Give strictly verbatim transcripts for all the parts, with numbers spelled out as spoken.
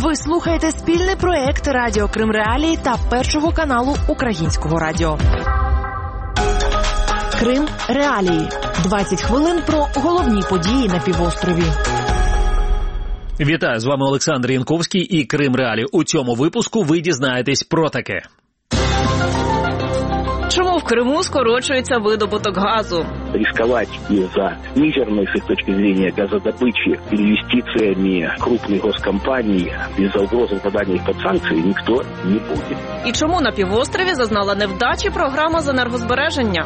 Ви слухаєте спільний проект Радіо Крим Реалії та Першого каналу Українського радіо. Крим Реалії. двадцять хвилин про головні події на півострові. Вітаю, з вами Олександр Янковський і Крим Реалії. У цьому випуску ви дізнаєтесь про таке. Чому в Криму скорочується видобуток газу? Рисковать из-за мизерной, с их точки зрения, газодобычи инвестициями крупных госкомпаний из-за угрозы попадания их под санкции никто не будет. І чому на півострові зазнала невдачі програма з енергозбереження?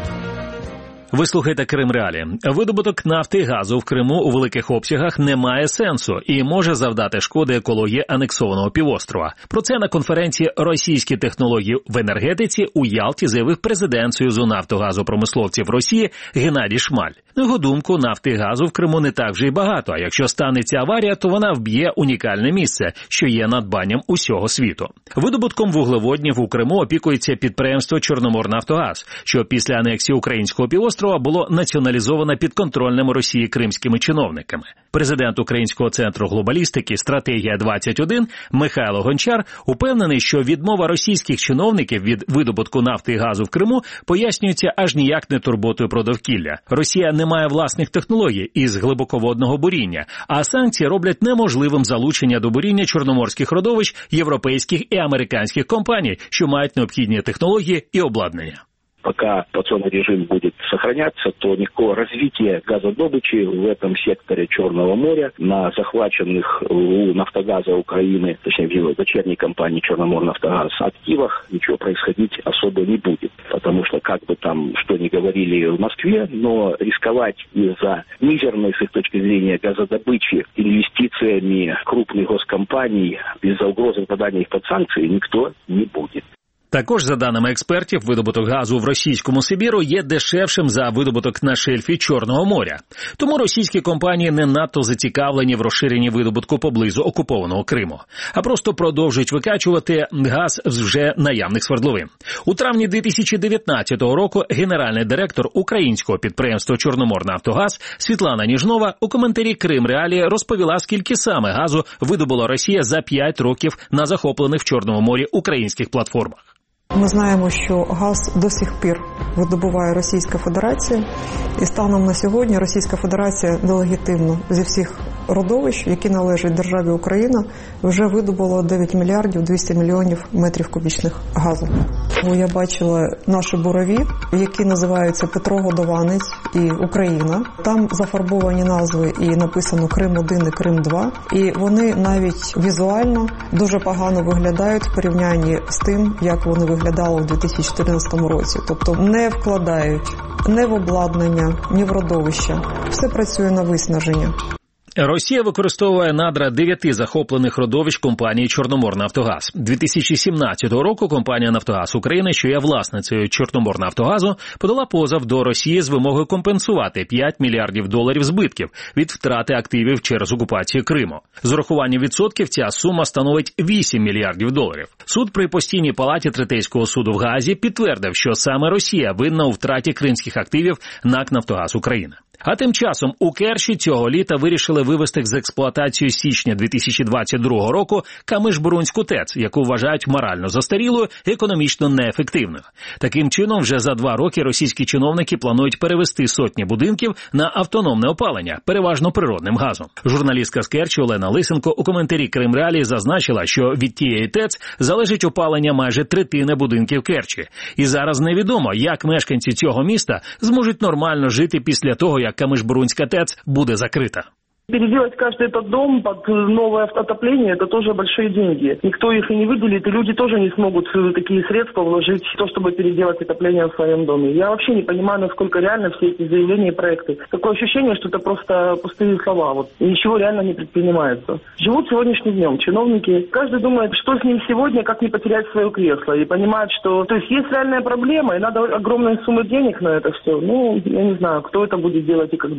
Ви слухаєте Крим Реалії. Видобуток нафти і газу в Криму у великих обсягах не має сенсу і може завдати шкоди екології анексованого півострова. Про це на конференції «Російські технології в енергетиці» у Ялті заявив президент Союзу нафтогазопромисловців Росії Геннадій Шмаль. На його думку, нафти і газу в Криму не так вже й багато, а якщо станеться аварія, то вона вб'є унікальне місце, що є надбанням усього світу. Видобутком вуглеводнів у Криму опікується підприємство «Чорноморнафтогаз», що після анексії українського півострова було націоналізовано підконтрольними Росії кримськими чиновниками. Президент Українського центру глобалістики «Стратегія двадцять один» Михайло Гончар упевнений, що відмова російських чиновників від видобутку нафти і газу в Криму пояснюється аж ніяк не турботою про довкілля. Росія не має власних технологій із глибоководного буріння, а санкції роблять неможливим залучення до буріння чорноморських родовищ європейських і американських компаній, що мають необхідні технології і обладнання. Пока санкционный режим будет сохраняться, то никакого развития газодобычи в этом секторе Черного моря на захваченных у «Нафтогаза» Украины, точнее в его дочерней компании «Черноморнафтогаз» активах ничего происходить особо не будет. Потому что, как бы там что ни говорили в Москве, но рисковать из-за мизерной, с их точки зрения, газодобычи инвестициями крупных госкомпаний из-за угрозы попадания их под санкции никто не будет. Також, за даними експертів, видобуток газу в російському Сибіру є дешевшим за видобуток на шельфі Чорного моря. Тому російські компанії не надто зацікавлені в розширенні видобутку поблизу окупованого Криму, а просто продовжують викачувати газ з вже наявних свердловин. У травні дві тисячі дев'ятнадцятого року генеральний директор українського підприємства «Чорноморнафтогаз» Світлана Ніжнова у коментарі Крим Реалії розповіла, скільки саме газу видобула Росія за п'ять років на захоплених в Чорному морі українських платформах. Ми знаємо, що газ до сих пір видобуває Російська Федерація, і станом на сьогодні Російська Федерація нелегітимно зі всіх родовищ, які належать державі Україна, вже видобула дев'ять мільярдів двісті мільйонів метрів кубічних газу. Я бачила наші бурові, які називаються Петрогодованець і Україна. Там зафарбовані назви і написано Крим один і Крим два. І вони навіть візуально дуже погано виглядають в порівнянні з тим, як вони виглядали у дві тисячі чотирнадцятому році. Тобто не вкладають ні в обладнання, ні в родовища. Все працює на виснаження. Росія використовує надра дев'яти захоплених родовищ компанії «Чорноморнафтогаз». дві тисячі сімнадцятого року компанія «Нафтогаз України», що є власницею «Чорноморнафтогазу», подала позов до Росії з вимогою компенсувати п'ять мільярдів доларів збитків від втрати активів через окупацію Криму. З урахуванням відсотків ця сума становить вісім мільярдів доларів. Суд при постійній палаті Третейського суду в Гаазі підтвердив, що саме Росія винна у втраті кримських активів НАК «Нафтогаз України». А тим часом у Керчі цього літа вирішили вивести з експлуатації січня дві тисячі двадцять другого року Камиш-Бурунську ТЕЦ, яку вважають морально застарілою і економічно неефективною. Таким чином, вже за два роки російські чиновники планують перевести сотні будинків на автономне опалення, переважно природним газом. Журналістка з Керчі Олена Лисенко у коментарі Крим Реалії зазначила, що від тієї ТЕЦ залежить опалення майже третини будинків Керчі. І зараз невідомо, як мешканці цього міста зможуть нормально жити після того, як Камиш-Бурунська ТЕЦ буде закрита. Переделать каждый этот дом под новое отопление – это тоже большие деньги. Никто их и не выделит, и люди тоже не смогут такие средства вложить в то, чтобы переделать отопление в своем доме. Я вообще не понимаю, насколько реально все эти заявления и проекты. Такое ощущение, что это просто пустые слова, вот, и ничего реально не предпринимается. Живут сегодняшним днем чиновники. Каждый думает, что с ним сегодня, как не потерять свое кресло, и понимает, что то есть есть реальная проблема, и надо огромные суммы денег на это все. Ну, я не знаю, кто это будет делать и когда.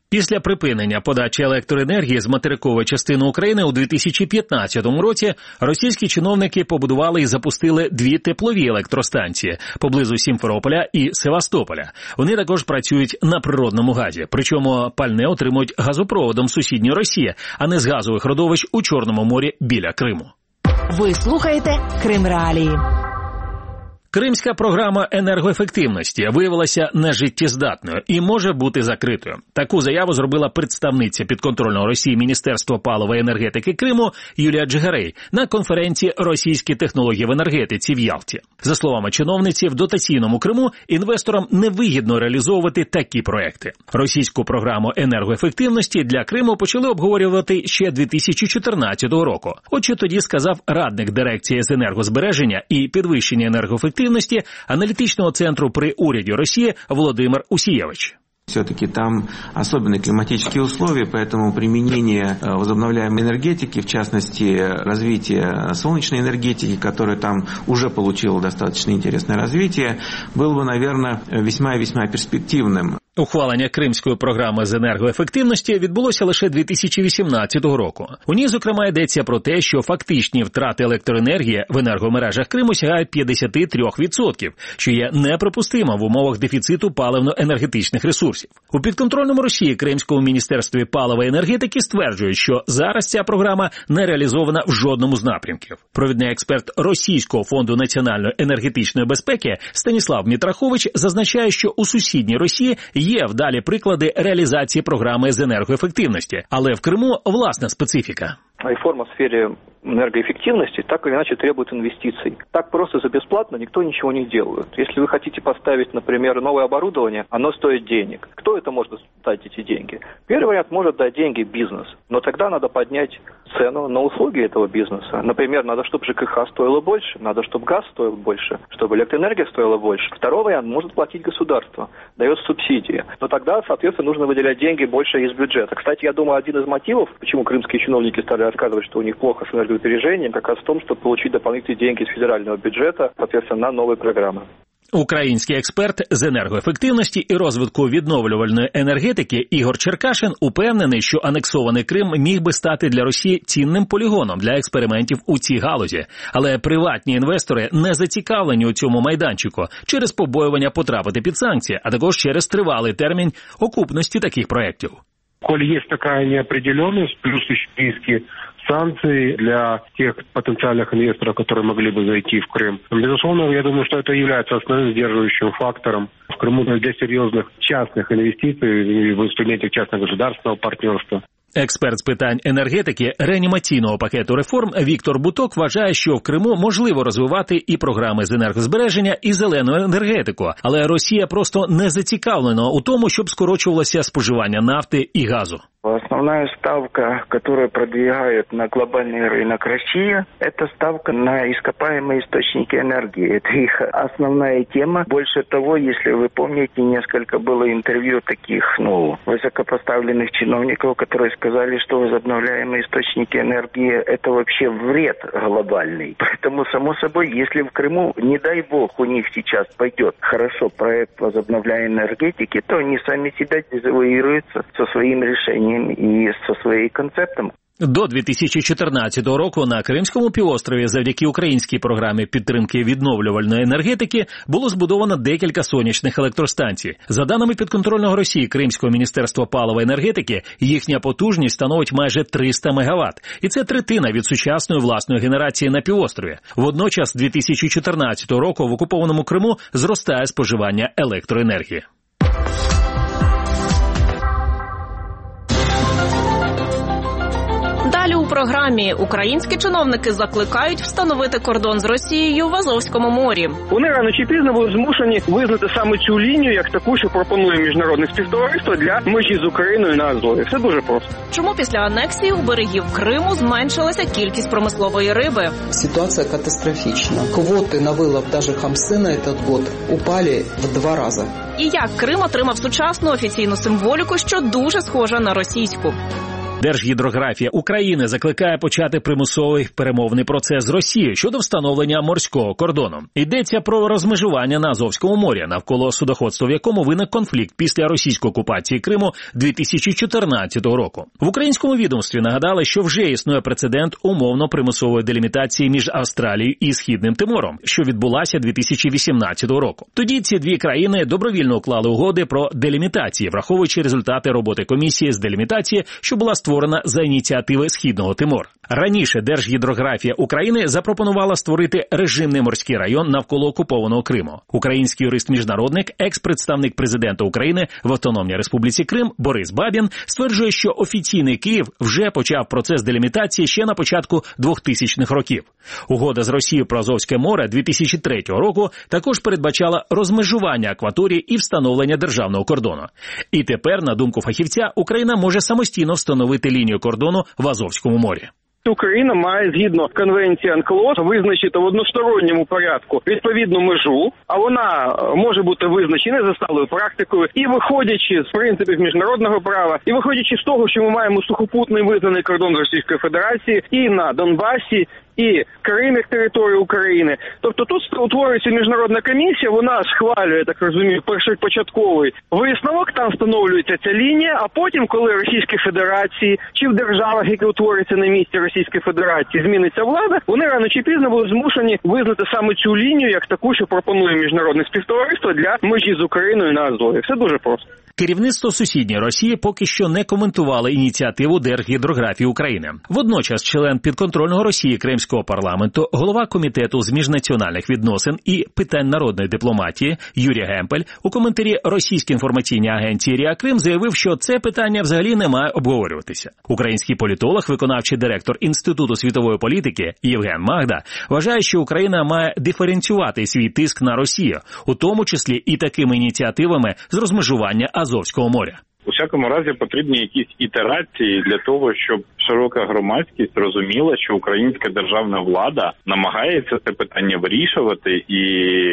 Після припинення подачі електроенергії з материкової частини України у дві тисячі п'ятнадцятому році російські чиновники побудували і запустили дві теплові електростанції поблизу Сімферополя і Севастополя. Вони також працюють на природному газі, причому пальне отримують газопроводом сусідньої Росії, а не з газових родовищ у Чорному морі біля Криму. Ви слухаєте Крим Реалії. Кримська програма енергоефективності виявилася нежиттєздатною і може бути закритою. Таку заяву зробила представниця підконтрольного Росії Міністерства палива і енергетики Криму Юлія Джигарей на конференції «Російські технології в енергетиці» в Ялті. За словами чиновниці, в дотаційному Криму інвесторам невигідно реалізовувати такі проекти. Російську програму енергоефективності для Криму почали обговорювати ще дві тисячі чотирнадцятого року. От що тоді сказав радник дирекції з енергозбереження і підвищення енергоефективності аналітичного центру при уряді Росії Володимир Усиевич. Все-таки там особенные климатические условия, поэтому применение возобновляемой энергетики, в частности развитие солнечной энергетики, которая там уже получила достаточно интересное развитие, было бы, наверное, весьма и весьма перспективным. Ухвалення Кримської програми з енергоефективності відбулося лише дві тисячі вісімнадцятого року. У ній, зокрема, йдеться про те, що фактичні втрати електроенергії в енергомережах Криму сягають п'ятдесят три відсотки, що є неприпустимо в умовах дефіциту паливно-енергетичних ресурсів. У підконтрольному Росії Кримському міністерстві палива і енергетики стверджують, що зараз ця програма не реалізована в жодному з напрямків. Провідний експерт Російського фонду національної енергетичної безпеки Станіслав Мітрахович зазначає, що у сусідній Росії є вдалі приклади реалізації програми з енергоефективності, але в Криму власна специфіка. Реформа в сфере энергоэффективности так или иначе требует инвестиций. Так просто за бесплатно никто ничего не делает. Если вы хотите поставить, например, новое оборудование, оно стоит денег. Кто это может дать эти деньги? Первый вариант может дать деньги бизнес, но тогда надо поднять цену на услуги этого бизнеса. Например, надо, чтобы ЖКХ стоило больше, надо, чтобы газ стоил больше, чтобы электроэнергия стоила больше. Второй вариант может платить государство, дает субсидии. Но тогда, соответственно, нужно выделять деньги больше из бюджета. Кстати, я думаю, один из мотивов, почему крымские чиновники стали рассказывать, что у них плохо с энергосбережением, как раз в том, чтобы получить дополнительные деньги из федерального бюджета, соответственно, на новые программы. Український експерт з енергоефективності і розвитку відновлювальної енергетики Ігор Черкашин упевнений, що анексований Крим міг би стати для Росії цінним полігоном для експериментів у цій галузі. Але приватні інвестори не зацікавлені у цьому майданчику через побоювання потрапити під санкції, а також через тривалий термін окупності таких проєктів. Коль есть такая неопределенность, плюс еще риски санкций для тех потенциальных инвесторов, которые могли бы зайти в Крым. Безусловно, я думаю, что это является основным сдерживающим фактором в Крыму для серьезных частных инвестиций в инструменте частно-государственного партнерства. Експерт з питань енергетики реанімаційного пакету реформ Віктор Буток вважає, що в Криму можливо розвивати і програми з енергозбереження, і зелену енергетику, але Росія просто не зацікавлена у тому, щоб скорочувалося споживання нафти і газу. Основная ставка, которую продвигает на глобальный рынок Россия, это ставка на ископаемые источники энергии. Это их основная тема. Больше того, если вы помните, несколько было интервью таких, ну, высокопоставленных чиновников, которые сказали, что возобновляемые источники энергии – это вообще вред глобальный. Поэтому, само собой, если в Крыму, не дай бог, у них сейчас пойдет хорошо проект возобновляемой энергетики, то они сами себя дезавуируются со своим решением і зі своїм концептом. До дві тисячі чотирнадцятого року на Кримському півострові завдяки українській програмі підтримки відновлювальної енергетики було збудовано декілька сонячних електростанцій. За даними підконтрольного Росії Кримського міністерства палива і енергетики, їхня потужність становить майже триста мегаватт. І це третина від сучасної власної генерації на півострові. Водночас, з дві тисячі чотирнадцятого року в окупованому Криму зростає споживання електроенергії. Далі у програмі українські чиновники закликають встановити кордон з Росією в Азовському морі. Вони рано чи пізно будуть змушені визнати саме цю лінію як таку, що пропонує міжнародне співтовариство для межі з Україною на Азові. Все дуже просто. Чому після анексії у берегів Криму зменшилася кількість промислової риби? Ситуація катастрофічна. Квоти на вилов навіть хамси на цей год упали в два рази. І як Крим отримав сучасну офіційну символіку, що дуже схожа на російську. Держгідрографія України закликає почати примусовий перемовний процес з Росією щодо встановлення морського кордону. Йдеться про розмежування на Азовському морі, навколо судоходства в якому виник конфлікт після російської окупації Криму дві тисячі чотирнадцятого року. В українському відомстві нагадали, що вже існує прецедент умовно-примусової делімітації між Австралією і Східним Тимором, що відбулася дві тисячі вісімнадцятого року. Тоді ці дві країни добровільно уклали угоди про делімітації, враховуючи результати роботи комісії з делімітації, що була створена створена за ініціативи Східного Тимору. Раніше Держгідрографія України запропонувала створити режимний морський район навколо окупованого Криму. Український юрист-міжнародник, екс-представник президента України в Автономній Республіці Крим Борис Бабін стверджує, що офіційний Київ вже почав процес делімітації ще на початку двохтисячних років. Угода з Росією про Азовське море дві тисячі третього року також передбачала розмежування акваторії і встановлення державного кордону. І тепер, на думку фахівця, Україна може самостійно встановити лінію кордону в Азовському морі. Україна має, згідно конвенції АНКЛОС, визначити в односторонньому порядку відповідну межу, а вона може бути визначена за сталою практикою. І виходячи з принципів міжнародного права, і виходячи з того, що ми маємо сухопутний визнаний кордон Російської Федерації і на Донбасі, і корейних територій України. Тобто тут утворюється міжнародна комісія, вона схвалює, я так розумію, першопочатковий висновок, там встановлюється ця лінія, а потім, коли Російській Федерації чи в державах, які утворюються на місці Російської Федерації, зміниться влада, вони рано чи пізно будуть змушені визнати саме цю лінію як таку, що пропонує міжнародне співтовариство для межі з Україною на Азові. Все дуже просто. Керівництво сусідньої Росії поки що не коментувало ініціативу Держгідрографії України. Водночас член підконтрольного Росії Кримського парламенту, голова комітету з міжнаціональних відносин і питань народної дипломатії Юрій Гемпель у коментарі російській інформаційній агенції РІА Крим заявив, що це питання взагалі не має обговорюватися. Український політолог, виконавчий директор Інституту світової політики Євген Магда вважає, що Україна має диференціювати свій тиск на Росію, у тому числі і такими ініціативами з розмежування Азовського моря. У всякому разі потрібні якісь ітерації для того, щоб широка громадськість розуміла, що українська державна влада намагається це питання вирішувати і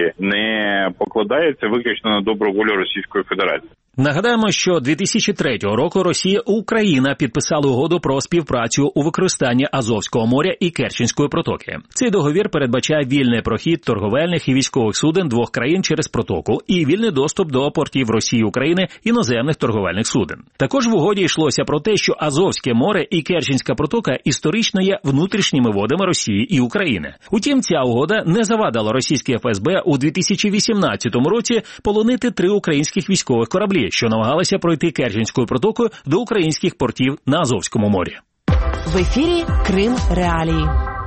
не покладається виключно на добру волю Російської Федерації. Нагадаємо, що дві тисячі третього року Росія і Україна підписали угоду про співпрацю у використанні Азовського моря і Керченської протоки. Цей договір передбачає вільний прохід торговельних і військових суден двох країн через протоку і вільний доступ до портів Росії і України іноземних торговельних суден. Також в угоді йшлося про те, що Азовське море і Керченська протока історично є внутрішніми водами Росії і України. Утім, ця угода не завадила російській еф ес бе у дві тисячі вісімнадцятому році полонити три українських військових кораблі, що намагалися пройти Керченською протокою до українських портів на Азовському морі. В ефірі Крим Реалії.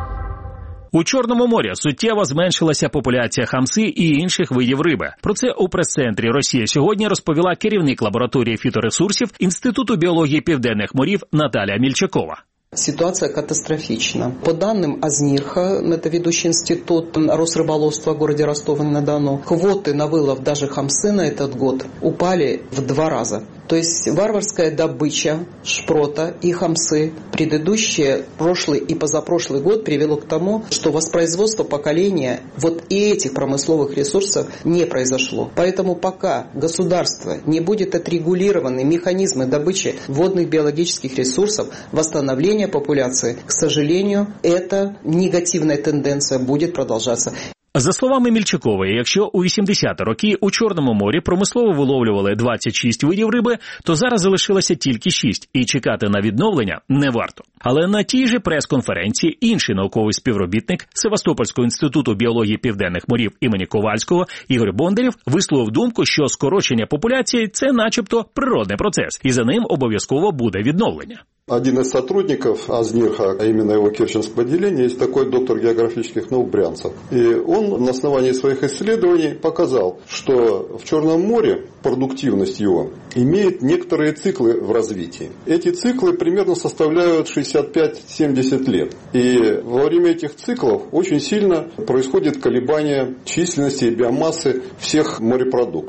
У Чорному морі суттєво зменшилася популяція хамси і інших видів риби. Про це у прес-центрі «Росія сьогодні» розповіла керівник лабораторії фіторесурсів Інституту біології південних морів Наталія Мільчакова. Ситуация катастрофична. По данным АЗНИРХа, это ведущий институт Росрыболовства в городе Ростов-на-Дону, квоты на вылов даже хамсы на этот год упали в два раза. То есть варварская добыча шпрота и хамсы предыдущие, прошлый и позапрошлый год привело к тому, что воспроизводство поколения вот и этих промысловых ресурсов не произошло. Поэтому пока государство не будет отрегулированы механизмы добычи водных биологических ресурсов, восстановления популяции, к сожалению, эта негативная тенденция будет продолжаться. За словами Мільчакової, якщо у вісімдесяті роки у Чорному морі промислово виловлювали двадцять шість видів риби, то зараз залишилося тільки шість, і чекати на відновлення не варто. Але на тій же прес-конференції інший науковий співробітник Севастопольського інституту біології південних морів імені Ковальського Ігор Бондарєв висловив думку, що скорочення популяції – це начебто природний процес, і за ним обов'язково буде відновлення. Один из сотрудников АЗНИРХа, а именно его Керченского отделения, есть такой доктор географических наук Брянцев. И он на основании своих исследований показал, что в Черном море продуктивность его имеет некоторые циклы в развитии. Эти циклы примерно составляют шестьдесят пять - семьдесят лет. И во время этих циклов очень сильно происходит колебание численности и биомассы всех морепродуктов.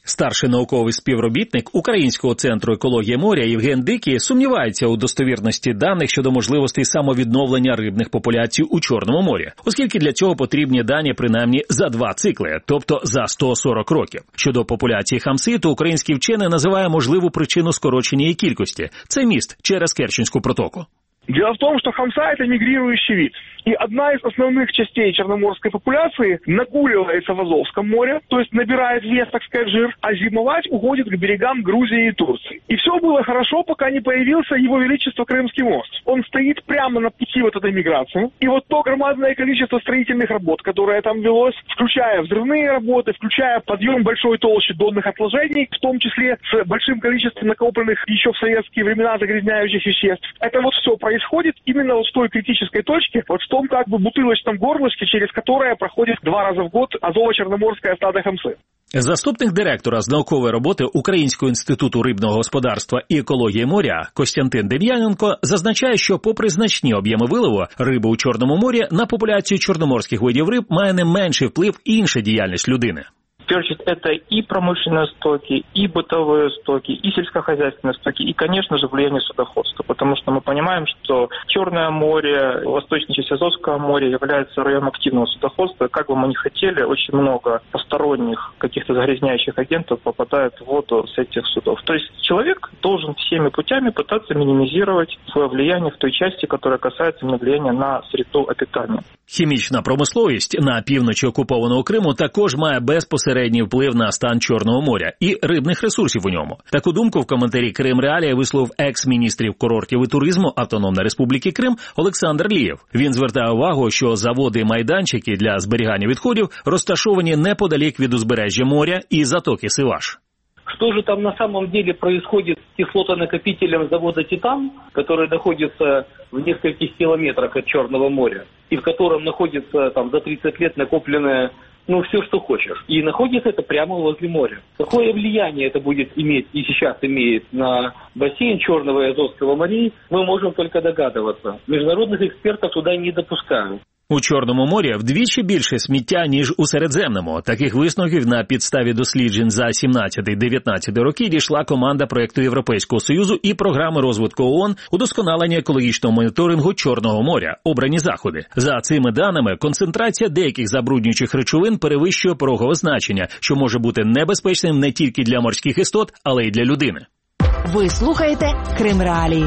Старший науковий співробітник Українського центру екології моря Євген Дикий сумнівається у достовірності даних щодо можливостей самовідновлення рибних популяцій у Чорному морі, оскільки для цього потрібні дані принаймні за два цикли, тобто за сто сорок років. Щодо популяції хамси, то український вчений називає можливу причину скорочення її кількості – це міст через Керченську протоку. Дело в том, что хамса – это мигрирующий вид. И одна из основных частей черноморской популяции нагуливается в Азовском море, то есть набирает вес, так сказать, жир, а зимовать уходит к берегам Грузии и Турции. И все было хорошо, пока не появился его величество Крымский мост. Он стоит прямо на пути вот этой миграции. И вот то громадное количество строительных работ, которое там велось, включая взрывные работы, включая подъем большой толщи донных отложений, в том числе с большим количеством накопленных еще в советские времена загрязняющих веществ, это вот все происходит. Происходит именно вот в той критической точке, вот в том как бы бутылочном горлышке, через которое проходит два раза в год азово-черноморское стадо хамсы. Заступник директора з наукової роботи Українського інституту рибного господарства і екології моря Костянтин Дем'яненко зазначає, що попри значні об'єми вилову риби у Чорному морі, на популяцію чорноморських видів риб має не менший вплив інша діяльність людини. В первую очередь, это и промышленные стоки, и бытовые стоки, и сельскохозяйственные стоки, и, конечно же, влияние судоходства. Потому что мы понимаем, что Черное море, восточная часть Азовского моря является районом активного судоходства. Как бы мы ни хотели, очень много посторонних каких-то загрязняющих агентов попадает в воду с этих судов. То есть человек должен всеми путями пытаться минимизировать свое влияние в той части, которая касается влияния на среду обитания. Хімічна промисловість на півночі окупованого Криму також має безпосередній вплив на стан Чорного моря і рибних ресурсів у ньому. Таку думку в коментарі «Крим Реалія» висловив екс-міністрів курортів і туризму Автономної Республіки Крим Олександр Лієв. Він звертає увагу, що заводи і майданчики для зберігання відходів розташовані неподалік від узбережжя моря і затоки Сиваш. Что же там на самом деле происходит с кислотонакопителем завода «Титан», который находится в нескольких километрах от Черного моря, и в котором находится там за тридцать лет накопленное, ну, все, что хочешь. И находится это прямо возле моря. Какое влияние это будет иметь и сейчас имеет на бассейн Черного и Азовского морей, мы можем только догадываться. Международных экспертов туда не допускают. У Чорному морі вдвічі більше сміття, ніж у Середземному. Таких висновків на підставі досліджень за сімнадцятий-дев'ятнадцятий роки дійшла команда проєкту Європейського Союзу і програми розвитку ООН «Удосконалення екологічного моніторингу Чорного моря. Обрані заходи». За цими даними, концентрація деяких забруднюючих речовин перевищує порогове значення, що може бути небезпечним не тільки для морських істот, але й для людини. Ви слухаєте Крим Реалії.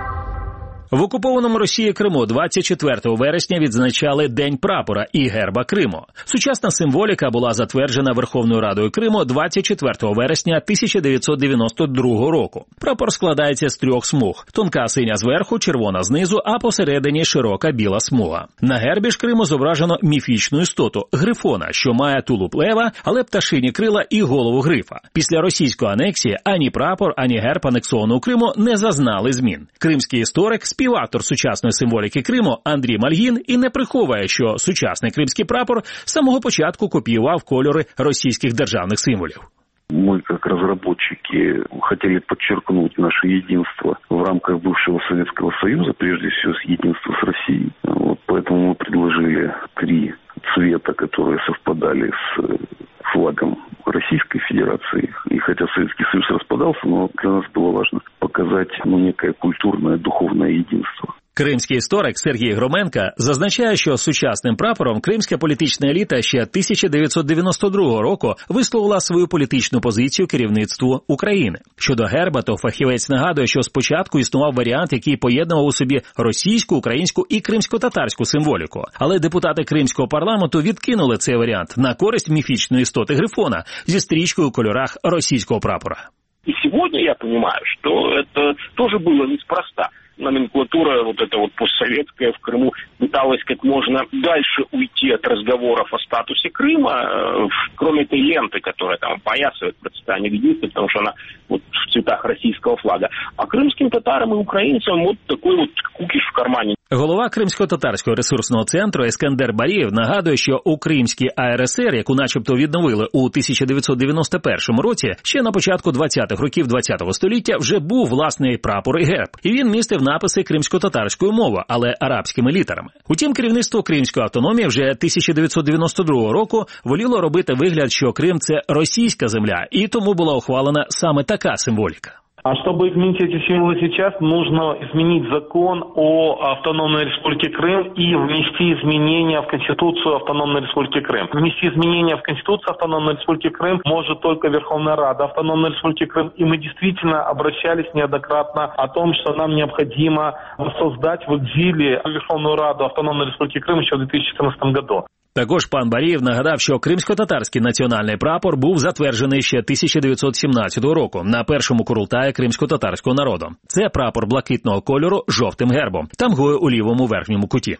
В окупованому Росією Криму двадцять четвертого вересня відзначали День прапора і герба Криму. Сучасна символіка була затверджена Верховною Радою Криму двадцять четвертого вересня тисяча дев'ятсот дев'яносто другого року. Прапор складається з трьох смуг. Тонка синя зверху, червона знизу, а посередині широка біла смуга. На гербі ж Криму зображено міфічну істоту – грифона, що має тулуб лева, але пташині крила і голову грифа. Після російської анексії ані прапор, ані герб анексованого Криму не зазнали змін. Кримський історик, співавтор сучасної символіки Криму Андрій Мальгін і не приховує, що сучасний кримський прапор з самого початку копіював кольори російських державних символів. Мы, как разработчики, хотели подчеркнуть наше единство в рамках бывшего Советского Союза, прежде всего единство с Россией. Вот, поэтому мы предложили три цвета, которые совпадали с флагом Российской Федерации. И хотя Советский Союз распадался, но для нас было важно показать ну, некое культурное, духовное единство. Кримський історик Сергій Громенко зазначає, що сучасним прапором кримська політична еліта ще тисяча дев'ятсот дев'яносто другого року висловила свою політичну позицію керівництву України. Щодо герба, то фахівець нагадує, що спочатку існував варіант, який поєднував у собі російську, українську і кримсько-татарську символіку. Але депутати Кримського парламенту відкинули цей варіант на користь міфічної істоти грифона зі стрічкою у кольорах російського прапора. И сегодня я понимаю, что это тоже было неспроста. Номенклатура вот эта вот постсоветская в Крыму пыталась как можно дальше уйти от разговоров о статусе Крыма, кроме этой ленты, которая там опоясывает процветание единства, потому что она вот в цветах российского флага. А крымским татарам и украинцам вот такой вот кукиш в кармане. Голова Кримсько-татарського ресурсного центру Ескендер Барієв нагадує, що у Кримській А Ер Ес Ер, яку начебто відновили у тисяча дев'ятсот дев'яносто першому році, ще на початку двадцятих років ХХ століття вже був власний прапор і герб. І він містив написи кримсько-татарською мовою, але арабськими літерами. Утім, керівництво Кримської автономії вже тисяча дев'ятсот дев'яносто другого року воліло робити вигляд, що Крим – це російська земля, і тому була ухвалена саме така символіка. А чтобы изменить эти символы сейчас, нужно изменить закон о автономной республике Крым и внести изменения в Конституцию автономной республики Крым. Внести изменения в Конституцию автономной республики Крым может только Верховная Рада автономной республики Крым. И мы действительно обращались неоднократно о том, что нам необходимо создать в экзиле Верховную Раду автономной республики Крым еще в две тысячи четырнадцатом году. Також пан Барієв нагадав, що кримсько-татарський національний прапор був затверджений ще тисяча дев'ятсот сімнадцятого року на першому курултаї кримсько-татарського народу. Це прапор блакитного кольору з жовтим гербом, тамгою у лівому верхньому куті.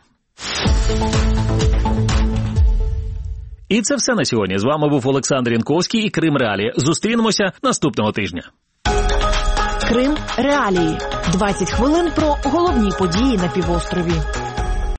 І це все на сьогодні. З вами був Олександр Янковський і Крим Реалії. Зустрінемося наступного тижня. Крим Реалії. двадцять хвилин про головні події на півострові.